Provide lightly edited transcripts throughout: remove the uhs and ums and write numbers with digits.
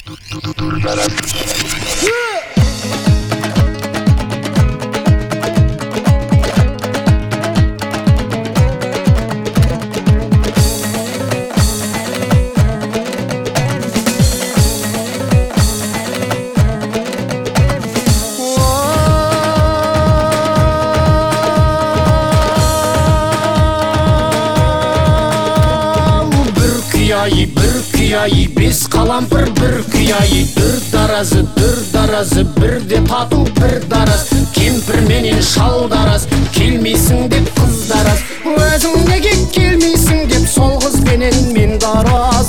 бір күйайы бес қалампыр бір күйайы дүр даразы бірде тату бір дараз кемпір менен шал дараз келмейсің деп қыз дараз өзің неге келмейсің деп сол қызбенен мен дараз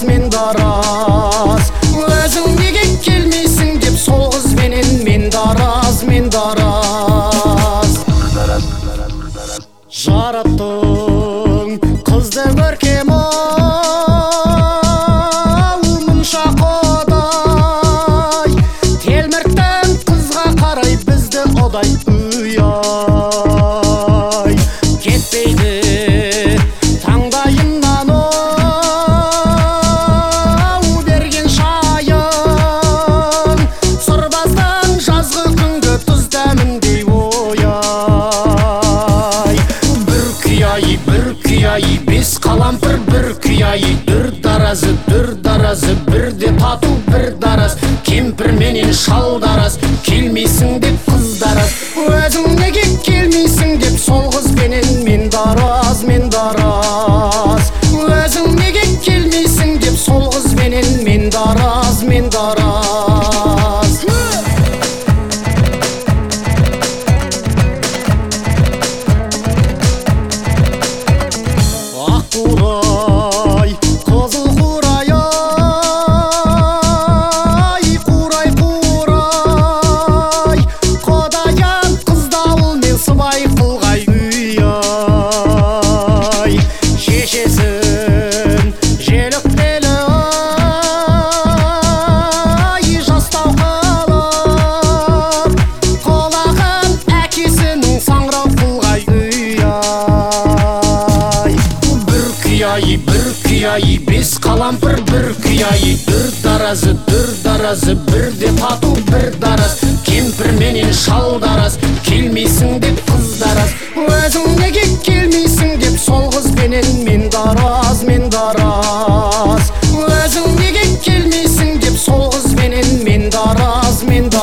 өзің неге келмейсің деп сол қызбенен мен дараз жараттың қызды көркем кетпейді таңдайымнан берген шайын сырбаздың жазғы күнгі тұз дәміндей бір күйайы бес қалампыр бір күйайы дүр даразы бірде тату бір дараз кемпір менен шал дараз келмейсің деп қыз дараз өзің неге келмейсің деп сол қызбенен мен дараз өзің неге келмейсің деп сол қызбенен мен дараз аққурай қызыл қурай құдайым қыздауыл мен сыбай қылғай шешесін желікпелі жастау қылып құлағын әкесінің саңырау қылғай бір күйайы бес қалампыр бір күйайы дүр даразы бірде тату бір дараз кемпір менен шал дараз келмейсің деп қыз дараз өзің неге келмейсің деп сол қызбенен мен дараз өзің неге келмейсің деп сол қызбенен мен дараз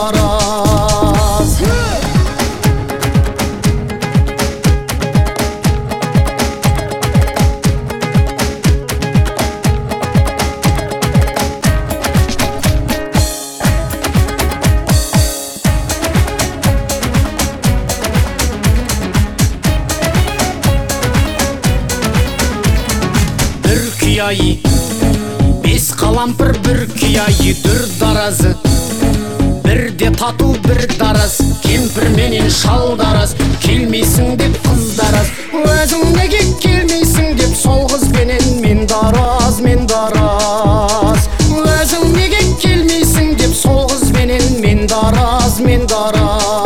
бес қалампыр бір күйайы дүр даразы бірде тату бір дараз кемпір менен шал дараз келмейсің деп қыз дараз өзің неге келмейсің деп сол қызбенен мен дараз өзің неге келмейсің деп сол қызбенен мен дараз